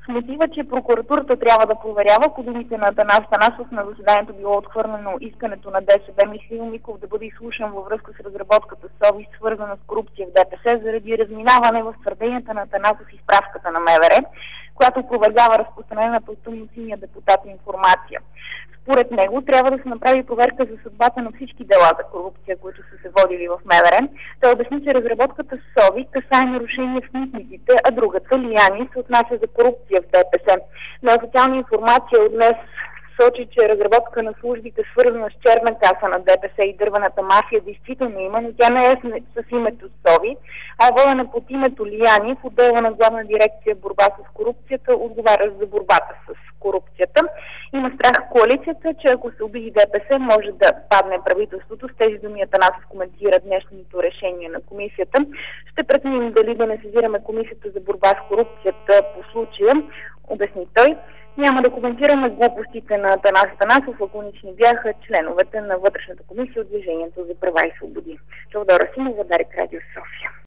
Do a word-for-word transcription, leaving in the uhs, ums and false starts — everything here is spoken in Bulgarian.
С мотива, че прокуратурата трябва да проверява, по думите на Атанас Атанасов на заседанието било отхвърлено искането на ДСБ Михаил Миков да бъде изслушан във връзка с разработката СОВИ, свързана с корупция в ДПС, заради разминаване в твърденията на Атанасов и справката на МВР, която опровергава разпространената от тъмносиния депутат информация. Според него трябва да се направи проверка за съдбата на всички дела за корупция, които са се водили в МВР. Той обясни, че разработката СОВИ касае нарушения в митниците, а другата, Лияни, се отнася за корупция в ДПС. Неофициална информация от днес сочи, че разработка на службите, свързана с черна каса на ДПС и дървената мафия, действително има, но тя не е с, с името СОВИ, а е водена под името Лияни в отдела на Главна дирекция борба с корупцията, отговарящ за борбата с корупцията. Има страх коалицията, че ако се обиди ДПС, може да падне правителството. С тези думи Атанасов коментира днешното решение на комисията. Ще преценим дали да не сезираме комисията за борба с корупцията по случая, обясни той. Няма да коментираме глупостите на Атанас Атанасов, лаконични бяха членовете на вътрешната комисия от Движението за права и свободи. Теодора Симова, Дарик, Радио София.